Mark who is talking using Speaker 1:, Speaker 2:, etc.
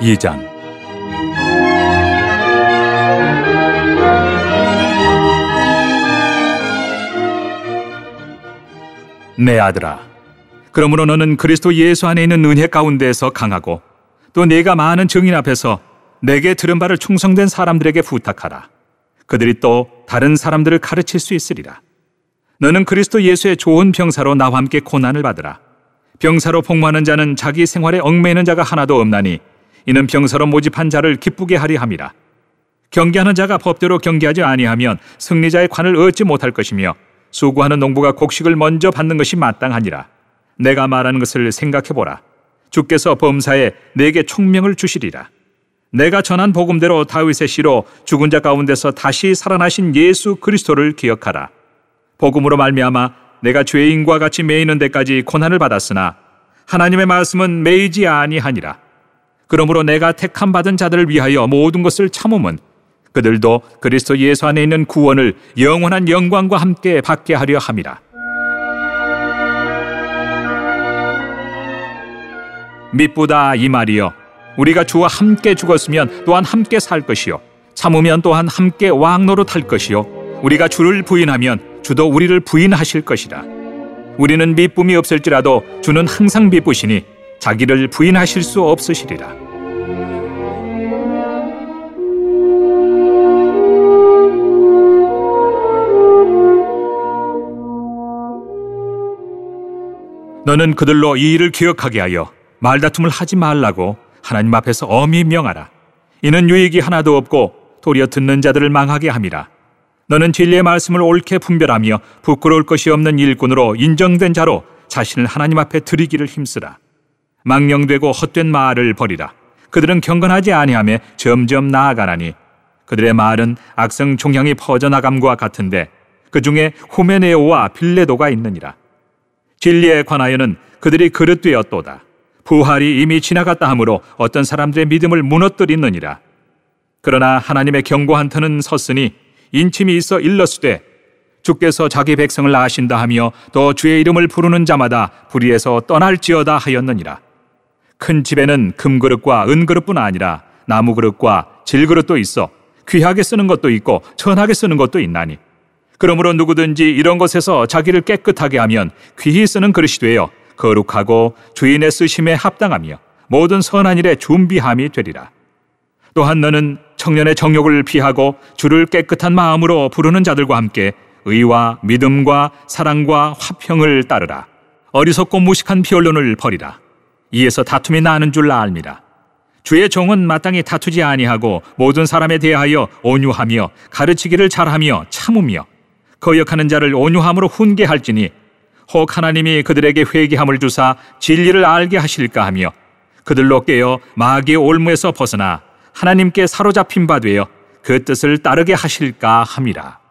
Speaker 1: 2장. 내 아들아, 그러므로 너는 그리스도 예수 안에 있는 은혜 가운데에서 강하고 또 네가 많은 증인 앞에서 내게 들은 바를 충성된 사람들에게 부탁하라. 그들이 또 다른 사람들을 가르칠 수 있으리라. 너는 그리스도 예수의 좋은 병사로 나와 함께 고난을 받으라. 병사로 복무하는 자는 자기 생활에 얽매이는 자가 하나도 없나니 이는 병사로 모집한 자를 기쁘게 하리 함이라. 경계하는 자가 법대로 경계하지 아니하면 승리자의 관을 얻지 못할 것이며 수고하는 농부가 곡식을 먼저 받는 것이 마땅하니라. 내가 말하는 것을 생각해보라. 주께서 범사에 내게 총명을 주시리라. 내가 전한 복음대로 다윗의 씨로 죽은 자 가운데서 다시 살아나신 예수 그리스도를 기억하라. 복음으로 말미암아 내가 죄인과 같이 매이는 데까지 고난을 받았으나 하나님의 말씀은 매이지 아니하니라. 그러므로 내가 택함 받은 자들을 위하여 모든 것을 참음은 그들도 그리스도 예수 안에 있는 구원을 영원한 영광과 함께 받게 하려 함이라. 미쁘다 이 말이여, 우리가 주와 함께 죽었으면 또한 함께 살 것이요 참으면 또한 함께 왕노릇할 것이요 우리가 주를 부인하면 주도 우리를 부인하실 것이라. 우리는 미쁨이 없을지라도 주는 항상 미쁘시니 자기를 부인하실 수 없으시리라. 너는 그들로 이 일을 기억하게 하여 말다툼을 하지 말라고 하나님 앞에서 엄히 명하라. 이는 유익이 하나도 없고 도리어 듣는 자들을 망하게 함이라. 너는 진리의 말씀을 옳게 분별하며 부끄러울 것이 없는 일꾼으로 인정된 자로 자신을 하나님 앞에 드리기를 힘쓰라. 망령되고 헛된 말을 버리라. 그들은 경건하지 아니하며 점점 나아가나니 그들의 말은 악성 종향이 퍼져나감과 같은데 그 중에 후메네오와 빌레도가 있느니라. 진리에 관하여는 그들이 그릇되었도다. 부활이 이미 지나갔다 하므로 어떤 사람들의 믿음을 무너뜨리느니라. 그러나 하나님의 경고한 터는 섰으니 인침이 있어 일렀으되 주께서 자기 백성을 아신다 하며 또 주의 이름을 부르는 자마다 불의에서 떠날지어다 하였느니라. 큰 집에는 금그릇과 은그릇뿐 아니라 나무그릇과 질그릇도 있어 귀하게 쓰는 것도 있고 천하게 쓰는 것도 있나니 그러므로 누구든지 이런 것에서 자기를 깨끗하게 하면 귀히 쓰는 그릇이 되어 거룩하고 주인의 쓰심에 합당하며 모든 선한 일에 준비함이 되리라. 또한 너는 청년의 정욕을 피하고 주를 깨끗한 마음으로 부르는 자들과 함께 의와 믿음과 사랑과 화평을 따르라. 어리석고 무식한 비언론을 버리라. 이에서 다툼이 나는 줄 알미라. 주의 종은 마땅히 다투지 아니하고 모든 사람에 대하여 온유하며 가르치기를 잘하며 참으며 거역하는 자를 온유함으로 훈계할지니 혹 하나님이 그들에게 회개함을 주사 진리를 알게 하실까 하며 그들로 깨어 마귀의 올무에서 벗어나 하나님께 사로잡힌 바 되어 그 뜻을 따르게 하실까 함이라.